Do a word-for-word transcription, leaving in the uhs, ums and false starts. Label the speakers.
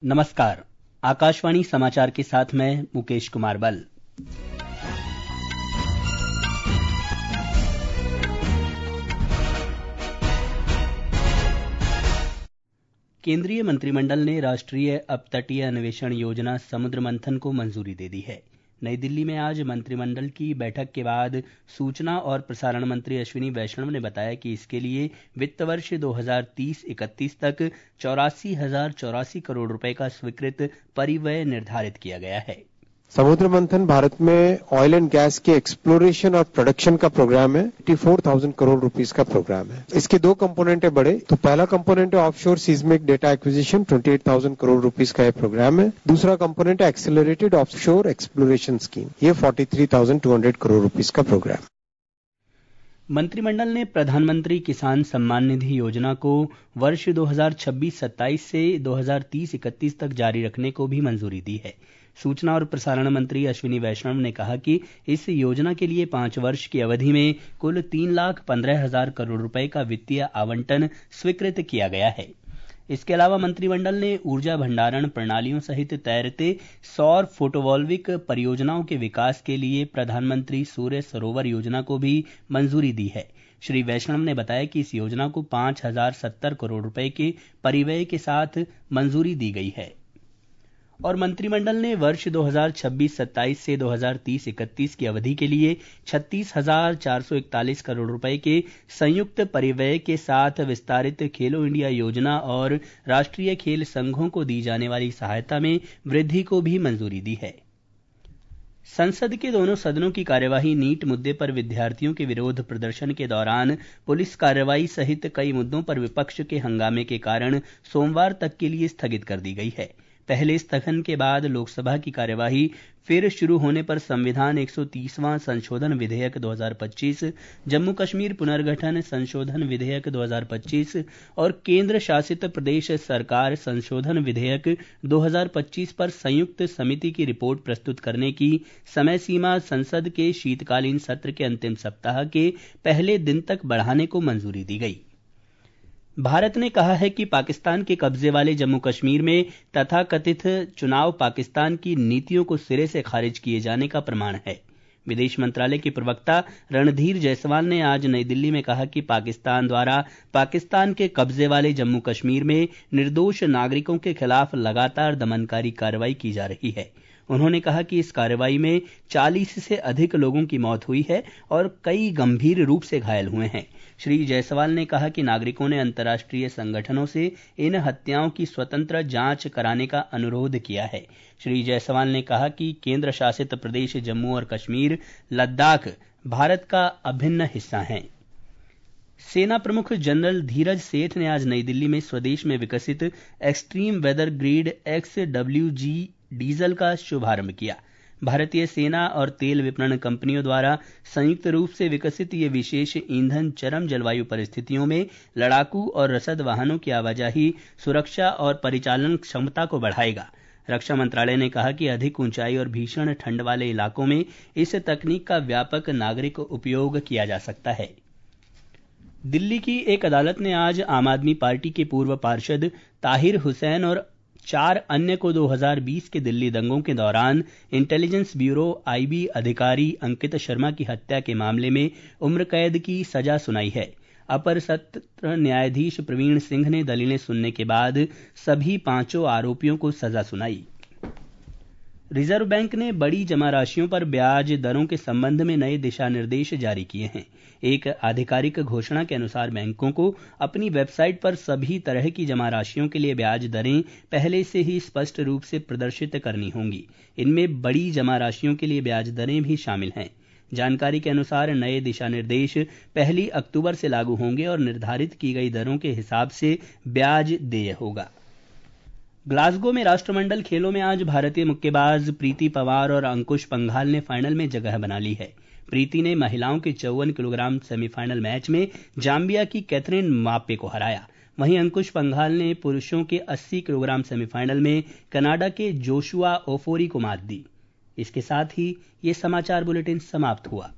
Speaker 1: नमस्कार। आकाशवाणी समाचार के साथ मैं मुकेश कुमार बल। केंद्रीय मंत्रिमंडल ने राष्ट्रीय अपतटीय अन्वेषण योजना समुद्र मंथन को मंजूरी दे दी है। नई दिल्ली में आज मंत्रिमंडल की बैठक के बाद सूचना और प्रसारण मंत्री अश्विनी वैष्णव ने बताया कि इसके लिए वित्त वर्ष दो हज़ार तीस इकतीस तक चौरासी हजार चौरासी करोड़ रुपए का स्वीकृत परिव्यय निर्धारित किया गया है।
Speaker 2: समुद्र मंथन भारत में ऑयल एंड गैस के एक्सप्लोरेशन और प्रोडक्शन का प्रोग्राम है। चौरासी हज़ार करोड़ रुपीस का प्रोग्राम है। इसके दो कंपोनेंट है बड़े। तो पहला कंपोनेंट है ऑफशोर सीस्मिक डेटा एक्विजिशन, अट्ठाईस हज़ार करोड़ रुपीस का ये प्रोग्राम है। दूसरा कंपोनेंट है एक्सेलरेटेड ऑफशोर एक्सप्लोरेशन स्कीम, ये तैंतालीस हज़ार दो सौ करोड़ रुपीस का प्रोग्राम।
Speaker 1: मंत्रिमंडल ने प्रधानमंत्री किसान सम्मान निधि योजना को वर्ष दो हज़ार छब्बीस सत्ताईस से दो हज़ार तीस इकतीस तक जारी रखने को भी मंजूरी दी है। सूचना और प्रसारण मंत्री अश्विनी वैष्णव ने कहा कि इस योजना के लिए पांच वर्ष की अवधि में कुल तीन लाख पंद्रह हजार करोड़ रुपए का वित्तीय आवंटन स्वीकृत किया गया है। इसके अलावा मंत्रिमंडल ने ऊर्जा भंडारण प्रणालियों सहित तैरते सौर फोटोवोल्विक परियोजनाओं के विकास के लिए प्रधानमंत्री सूर्य सरोवर योजना को भी मंजूरी दी है। श्री वैष्णव ने बताया कि इस योजना को पांच हजार सत्तर करोड़ रुपए के परिव्यय के साथ मंजूरी दी गई है। और मंत्रिमंडल ने वर्ष दो हज़ार छब्बीस सत्ताईस से दो हज़ार तीस इकतीस की अवधि के लिए छत्तीस हजार चार सौ इकतालीस करोड़ रुपए के संयुक्त परिव्यय के साथ विस्तारित खेलो इंडिया योजना और राष्ट्रीय खेल संघों को दी जाने वाली सहायता में वृद्धि को भी मंजूरी दी है। संसद के दोनों सदनों की कार्यवाही नीट मुद्दे पर विद्यार्थियों के विरोध प्रदर्शन के दौरान पुलिस कार्रवाई सहित कई मुद्दों पर विपक्ष के हंगामे के कारण सोमवार तक के लिए स्थगित कर दी गई है। पहले स्थगन के बाद लोकसभा की कार्यवाही फिर शुरू होने पर संविधान एक सौ तीसवां संशोधन विधेयक दो हज़ार पच्चीस, जम्मू कश्मीर पुनर्गठन संशोधन विधेयक दो हज़ार पच्चीस और केंद्र शासित प्रदेश सरकार संशोधन विधेयक दो हज़ार पच्चीस पर संयुक्त समिति की रिपोर्ट प्रस्तुत करने की समय सीमा संसद के शीतकालीन सत्र के अंतिम सप्ताह के पहले दिन तक बढ़ाने को मंजूरी दी गई। भारत ने कहा है कि पाकिस्तान के कब्जे वाले जम्मू कश्मीर में तथाकथित चुनाव पाकिस्तान की नीतियों को सिरे से खारिज किए जाने का प्रमाण है। विदेश मंत्रालय के प्रवक्ता रणधीर जायसवाल ने आज नई दिल्ली में कहा कि पाकिस्तान द्वारा पाकिस्तान के कब्जे वाले जम्मू कश्मीर में निर्दोष नागरिकों के खिलाफ लगातार दमनकारी कार्रवाई की जा रही है। उन्होंने कहा कि इस कार्रवाई में चालीस से अधिक लोगों की मौत हुई है और कई गंभीर रूप से घायल हुए हैं। श्री जायसवाल ने कहा कि नागरिकों ने अंतर्राष्ट्रीय संगठनों से इन हत्याओं की स्वतंत्र जांच कराने का अनुरोध किया है। श्री जायसवाल ने कहा कि केंद्र शासित प्रदेश जम्मू और कश्मीर, लद्दाख भारत का अभिन्न हिस्सा हैं। सेना प्रमुख जनरल धीरज सेठ ने आज नई दिल्ली में स्वदेश में विकसित extreme weather grade X W G diesel का शुभारंभ किया। भारतीय सेना और तेल विपणन कंपनियों द्वारा संयुक्त रूप से विकसित ये विशेष ईंधन चरम जलवायु परिस्थितियों में लड़ाकू और रसद वाहनों की आवाजाही, सुरक्षा और परिचालन क्षमता को बढ़ाएगा। रक्षा मंत्रालय ने कहा कि अधिक ऊंचाई और भीषण ठंड वाले इलाकों में इस तकनीक का व्यापक नागरिक उपयोग किया जा सकता है। दिल्ली की एक अदालत ने आज आम आदमी पार्टी के पूर्व पार्षद ताहिर हुसैन और चार अन्य को दो हज़ार बीस के दिल्ली दंगों के दौरान इंटेलिजेंस ब्यूरो आईबी अधिकारी अंकित शर्मा की हत्या के मामले में उम्र कैद की सजा सुनाई है। अपर सत्र न्यायाधीश प्रवीण सिंह ने दलीलें सुनने के बाद सभी पांचों आरोपियों को सजा सुनाई। रिजर्व बैंक ने बड़ी जमा राशियों पर ब्याज दरों के संबंध में नए दिशा निर्देश जारी किए हैं। एक आधिकारिक घोषणा के अनुसार बैंकों को अपनी वेबसाइट पर सभी तरह की जमा राशियों के लिए ब्याज दरें पहले से ही स्पष्ट रूप से प्रदर्शित करनी होंगी। इनमें बड़ी जमा राशियों के लिए ब्याज दरें भी शामिल हैं। जानकारी के अनुसार नए दिशा निर्देश पहली अक्टूबर से लागू होंगे और निर्धारित की गई दरों के हिसाब से ब्याज देय होगा। ग्लासगो में राष्ट्रमंडल खेलों में आज भारतीय मुक्केबाज प्रीति पवार और अंकुश पंघाल ने फाइनल में जगह बना ली है। प्रीति ने महिलाओं के चौवन किलोग्राम सेमीफाइनल मैच में जाम्बिया की कैथरीन माप्पे को हराया। वहीं अंकुश पंघाल ने पुरुषों के अस्सी किलोग्राम सेमीफाइनल में कनाडा के जोशुआ ओफोरी को मात दी। इसके साथ ही ये समाचार बुलेटिन समाप्त हुआ।